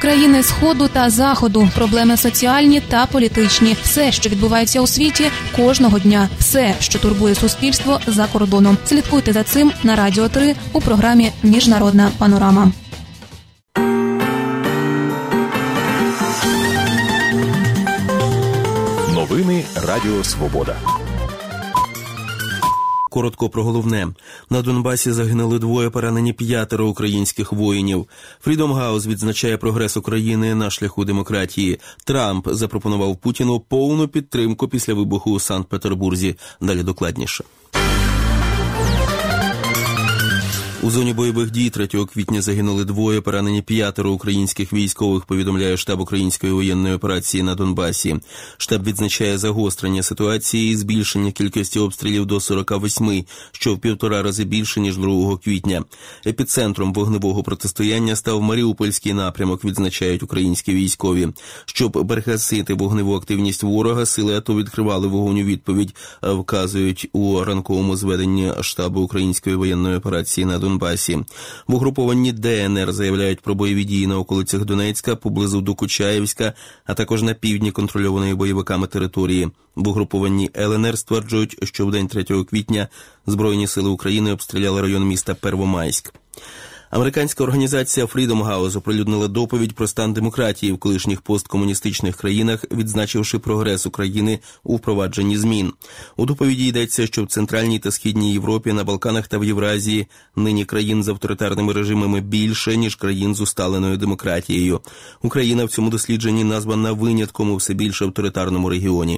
Країни Сходу та Заходу, проблеми соціальні та політичні. Все, що відбувається у світі кожного дня. Все, що турбує суспільство за кордоном. Слідкуйте за цим на Радіо 3 у програмі «Міжнародна панорама». Новини Радіо Свобода. Коротко про головне. На Донбасі загинули 2, поранені 5 українських воїнів. Freedom House відзначає прогрес України на шляху демократії. Трамп запропонував Путіну повну підтримку після вибуху у Санкт-Петербурзі. Далі докладніше. У зоні бойових дій 3 квітня загинули 2, поранені 5 українських військових, повідомляє штаб української воєнної операції на Донбасі. Штаб відзначає загострення ситуації і збільшення кількості обстрілів до 48, що в 1,5 рази більше, ніж 2 квітня. Епіцентром вогневого протистояння став Маріупольський напрямок, відзначають українські військові. Щоб перегасити вогневу активність ворога, сили АТО відкривали вогонь у відповідь, вказують у ранковому зведенні штабу української воєнної операції на Донбасі. В угрупованні ДНР заявляють про бойові дії на околицях Донецька, поблизу Докучаєвська, а також на півдні контрольованої бойовиками території. В угрупованні ЛНР стверджують, що в день 3 квітня Збройні сили України обстріляли район міста Первомайськ. Американська організація Freedom House оприлюднила доповідь про стан демократії в колишніх посткомуністичних країнах, відзначивши прогрес України у впровадженні змін. У доповіді йдеться, що в Центральній та Східній Європі, на Балканах та в Євразії нині країн з авторитарними режимами більше, ніж країн з усталеною демократією. Україна в цьому дослідженні названа винятком у все більш авторитарному регіоні.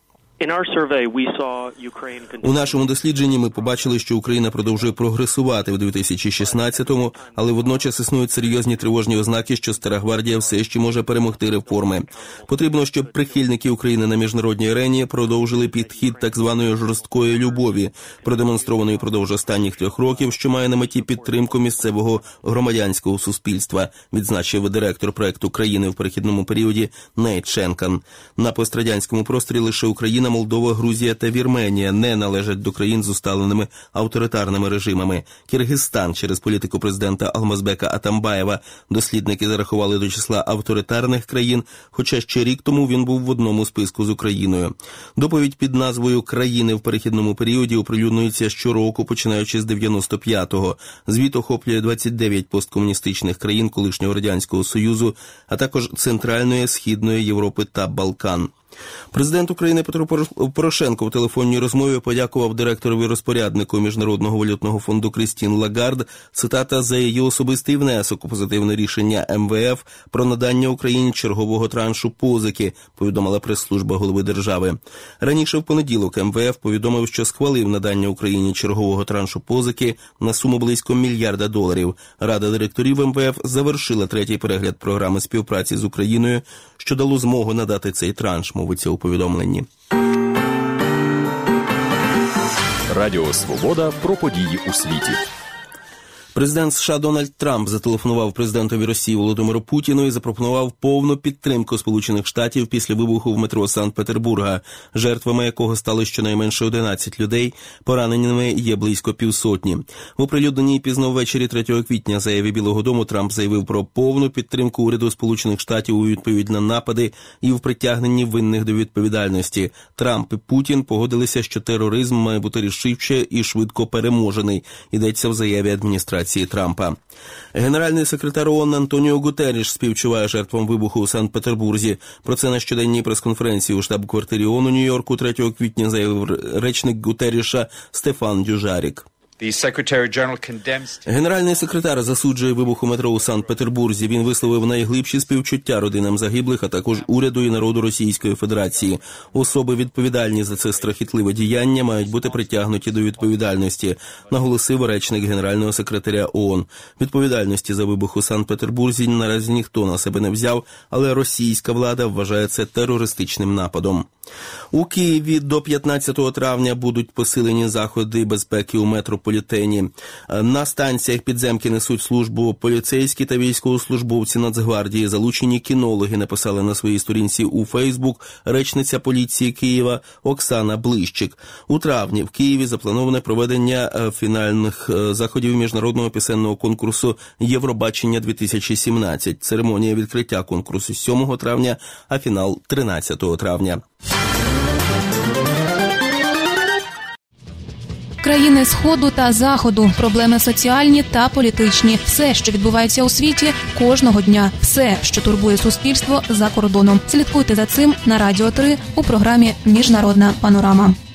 У нашому дослідженні ми побачили, що Україна продовжує прогресувати в 2016-му, але водночас існують серйозні тривожні ознаки, що Стара Гвардія все ще може перемогти реформи. Потрібно, щоб прихильники України на міжнародній арені продовжили підхід так званої жорсткої любові, продемонстрованої впродовж останніх 3 років, що має на меті підтримку місцевого громадянського суспільства, відзначив директор проекту «Країни в перехідному періоді» Нейт Шенкан. На пострадянському просторі лише Україна, Молдова, Грузія та Вірменія не належать до країн з усталеними авторитарними режимами. Киргизстан через політику президента Алмазбека Атамбаєва дослідники зарахували до числа авторитарних країн, хоча ще рік тому він був в одному списку з Україною. Доповідь під назвою «Країни в перехідному періоді» оприлюднюється щороку, починаючи з 95-го. Звіт охоплює 29 посткомуністичних країн колишнього Радянського Союзу, а також Центральної, Східної Європи та Балкан. Президент України Петро Порошенко в телефонній розмові подякував директорові розпоряднику Міжнародного валютного фонду Крістін Лагард, цитата, за її особистий внесок у позитивне рішення МВФ про надання Україні чергового траншу позики, повідомила прес-служба голови держави. Раніше в понеділок МВФ повідомив, що схвалив надання Україні чергового траншу позики на суму близько $1 мільярда. Рада директорів МВФ завершила 3-й перегляд програми співпраці з Україною, що дало змогу надати цей транш, мовиться у повідомленні. Радіо Свобода про події у світі. Президент США Дональд Трамп зателефонував президентові Росії Володимиру Путіну і запропонував повну підтримку Сполучених Штатів після вибуху в метро Санкт-Петербурга, жертвами якого стали щонайменше 11 людей, пораненими є близько 200. В оприлюдненій пізно ввечері 3 квітня заяві Білого дому Трамп заявив про повну підтримку уряду Сполучених Штатів у відповідь на напади і в притягненні винних до відповідальності. Трамп і Путін погодилися, що тероризм має бути рішуче і швидко переможений, йдеться в заяві адміністрації Трампа. Генеральний секретар ООН Антоніо Гутерріш співчуває жертвам вибуху у Санкт-Петербурзі. Про це на щоденній прес-конференції у штаб-квартирі ООН у Нью-Йорку 3 квітня заявив речник Гутерріша Стефан Дюжарік. Генеральний секретар засуджує вибух у метро у Санкт-Петербурзі. Він висловив найглибші співчуття родинам загиблих, а також уряду і народу Російської Федерації. Особи, відповідальні за це страхітливе діяння, мають бути притягнуті до відповідальності, наголосив речник генерального секретаря ООН. Відповідальності за вибух у Санкт-Петербурзі наразі ніхто на себе не взяв, але російська влада вважає це терористичним нападом. У Києві до 15 травня будуть посилені заходи безпеки у метрополітені. На станціях підземки несуть службу поліцейські та військовослужбовці Нацгвардії. Залучені кінологи, написали на своїй сторінці у Фейсбук речниця поліції Києва Оксана Блищик. У травні в Києві заплановане проведення фінальних заходів міжнародного пісенного конкурсу «Євробачення-2017». Церемонія відкриття конкурсу 7 травня, а фінал 13 травня. Країни Сходу та Заходу, проблеми соціальні та політичні. Все, що відбувається у світі кожного дня. Все, що турбує суспільство за кордоном. Слідкуйте за цим на Радіо 3 у програмі «Міжнародна панорама».